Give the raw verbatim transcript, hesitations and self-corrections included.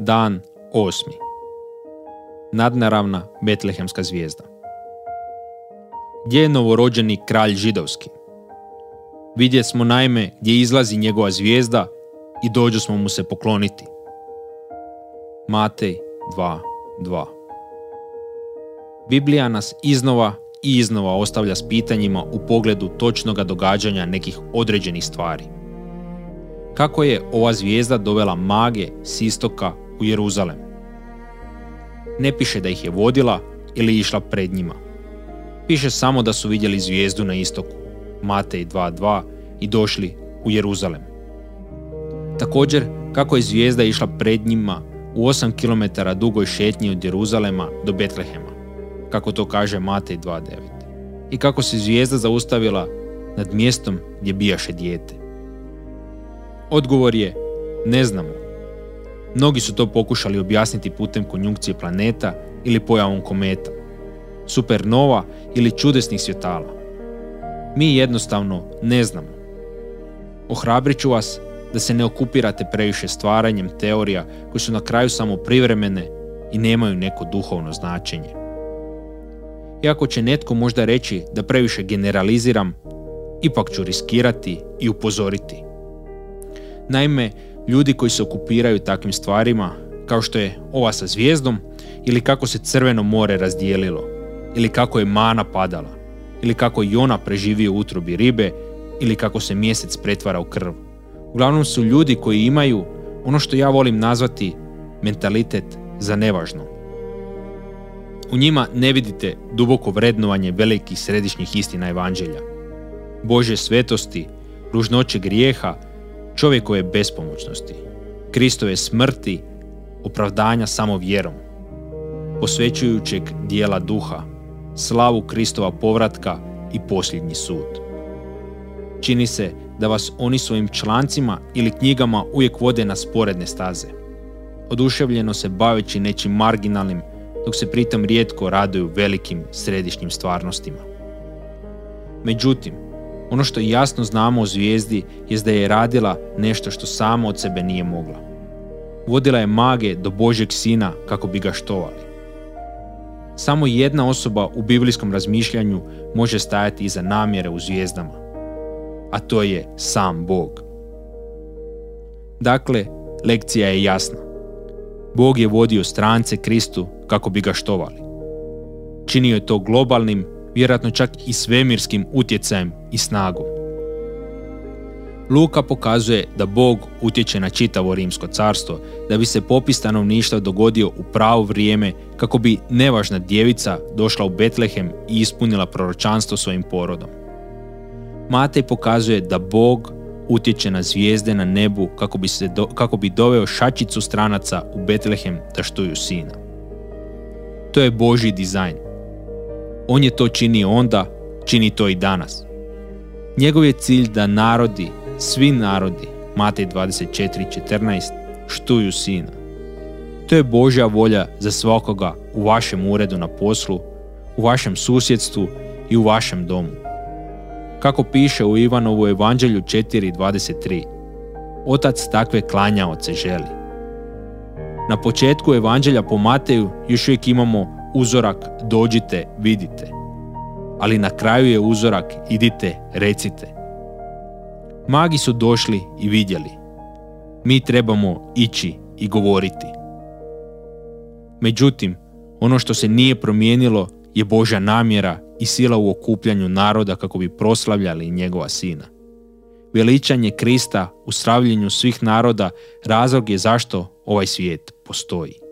Dan osmi. Nadnaravna betlehemska zvijezda. Gdje je novorođeni kralj židovski? Vidjet smo naime gdje izlazi njegova zvijezda i dođu smo mu se pokloniti. Matej dva dva. Biblija nas iznova i iznova ostavlja s pitanjima u pogledu točnoga događanja nekih određenih stvari. Kako je ova zvijezda dovela mage s istoka u Jeruzalem? Ne piše da ih je vodila ili išla pred njima. Piše samo da su vidjeli zvijezdu na istoku, Matej dva dva, i došli u Jeruzalem. Također, kako je zvijezda išla pred njima u osam kilometara dugoj šetnji od Jeruzalema do Betlehema, kako to kaže Matej dva devet. I kako se zvijezda zaustavila nad mjestom gdje bijaše dijete. Odgovor je, ne znamo. Mnogi su to pokušali objasniti putem konjunkcije planeta ili pojavom kometa, supernova ili čudesnih svjetala. Mi jednostavno ne znamo. Ohrabrit ću vas da se ne okupirate previše stvaranjem teorija koje su na kraju samo privremene i nemaju neko duhovno značenje. Iako će netko možda reći da previše generaliziram, ipak ću riskirati i upozoriti. Naime, ljudi koji se okupiraju takvim stvarima, kao što je ova sa zvijezdom, ili kako se Crveno more razdijelilo, ili kako je mana padala, ili kako je Jona preživio u utrobi ribe, ili kako se mjesec pretvara u krv. Uglavnom su ljudi koji imaju ono što ja volim nazvati mentalitet za nevažno. U njima ne vidite duboko vrednovanje velikih središnjih istina evanđelja, Božje svetosti, ružnoće grijeha, čovjekove bespomoćnosti, Kristove smrti, opravdanja samo vjerom, posvećujućeg dijela duha, slavu Kristova povratka i posljednji sud. Čini se da vas oni svojim člancima ili knjigama uvijek vode na sporedne staze, oduševljeno se baveći nečim marginalnim, dok se pritom rijetko raduju velikim središnjim stvarnostima. Međutim, ono što jasno znamo o zvijezdi jest da je radila nešto što sama od sebe nije mogla. Vodila je mage do Božjeg sina kako bi ga štovali. Samo jedna osoba u biblijskom razmišljanju može stajati iza namjere u zvijezdama, a to je sam Bog. Dakle, lekcija je jasna. Bog je vodio strance Kristu kako bi ga štovali. Činio je to globalnim, vjerojatno čak i svemirskim utjecajem i snagom. Luka pokazuje da Bog utječe na čitavo rimsko carstvo, da bi se popis stanovništva dogodio u pravo vrijeme kako bi nevažna djevica došla u Betlehem i ispunila proročanstvo svojim porodom. Matej pokazuje da Bog utječe na zvijezde na nebu kako bi, se do, kako bi doveo šačicu stranaca u Betlehem da štuju sina. To je Božji dizajn. On je to činio onda, čini to i danas. Njegov je cilj da narodi, svi narodi, Matej dvadeset četiri četrnaest, štuju sina. To je Božja volja za svakoga u vašem uredu na poslu, u vašem susjedstvu i u vašem domu. Kako piše u Ivanovu Evanđelju četiri dvadeset tri, Otac takve klanjaoce želi. Na početku Evanđelja po Mateju još uvijek imamo uzorak dođite, vidite. Ali na kraju je uzorak idite, recite. Magi su došli i vidjeli. Mi trebamo ići i govoriti. Međutim, ono što se nije promijenilo je Božja namjera i sila u okupljanju naroda kako bi proslavljali njegova sina. Veličanje Krista u slavljenju svih naroda razlog je zašto ovaj svijet postoji.